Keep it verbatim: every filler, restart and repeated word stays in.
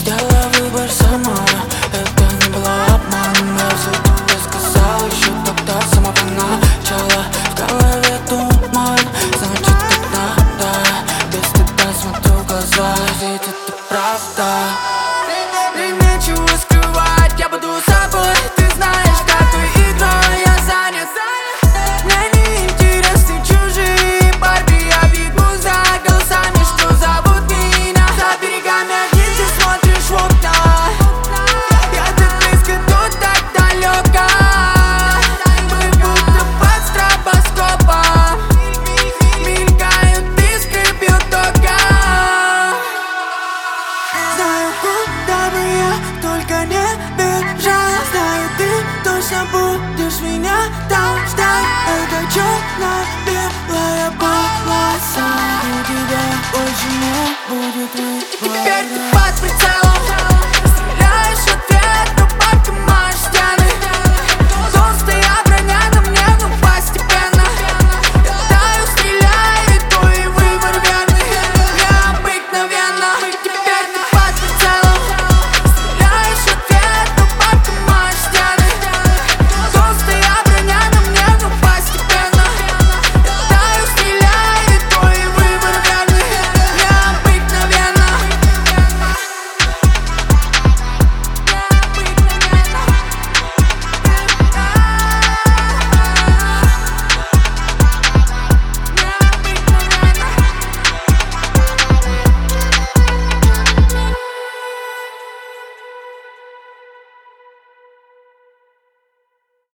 сделала выбор сама. Это не было обманом, я все тебе сказал еще тогда, с самого начала. В голове туман, значит когда, да, без тебя смотрю в глаза, ведь это правда. Мне нечего скрывать, я буду собой, ты знаешь, какой игрой я занят. Мне не интересны чужие парни, я бегу за голосами, что зовут меня. За берегами один ты смотришь в окна, я так близко, тут так далеко. Мы будто под стробоскопом, мелькают искры, бьют тока. Знаю, куда бы я только не бежал, знаю, ты точно будешь меня там ждать. Это черно-белая полоса, у тебя больше не будет выбора.